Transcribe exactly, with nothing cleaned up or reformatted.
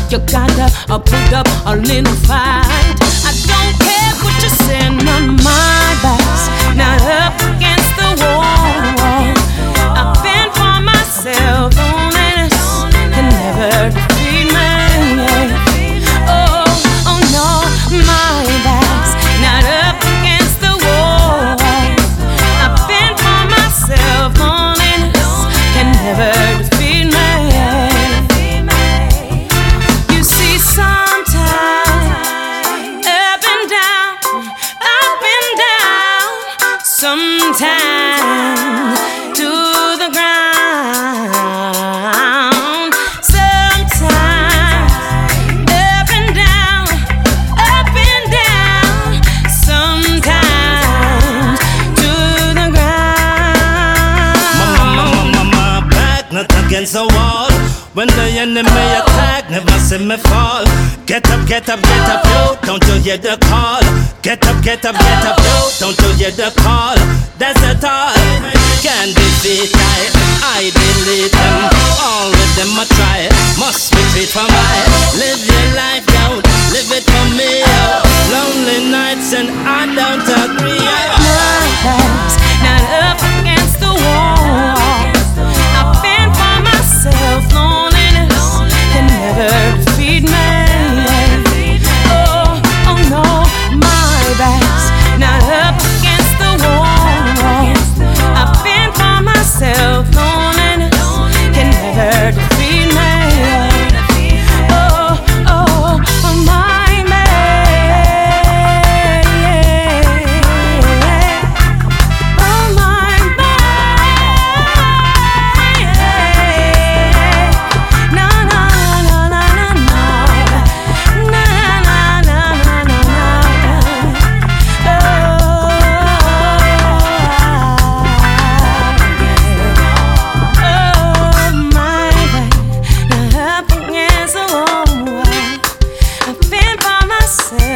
You gotta uh, put up a little fight. I don't care what you say, my mind back's not up against the wall. I fend for myself, loneliness can never defeat me. Oh, oh no, my back's not up against the wall. I fend for myself, loneliness can never defeat me. You see, sometimes up and down, up and down, sometimes to the ground, sometimes up and down, up and down, sometimes to the ground. My, my, my, my, my back not against the wall. When the enemy attack, never see me fall. Get up, get up, get up, yo, don't you hear the call? Get up, get up, get up, yo, don't you hear the call? That's it all. Can't defeat I, I delete them. All with them I try, must retreat from I. Live your life out, live it for me. Lonely nights and I don't agree. My back's not up against the wall. I fend for myself, loneliness can never defeat me. Oh, oh no, my back's not up against the wall. I fend for myself, loneliness can never defeat me. Oh, oh, oh my man. Oh my man. No, no, no, no, no, no. No, no, no, no, no, no. Oh, my back, not up against the wall. I fend for myself.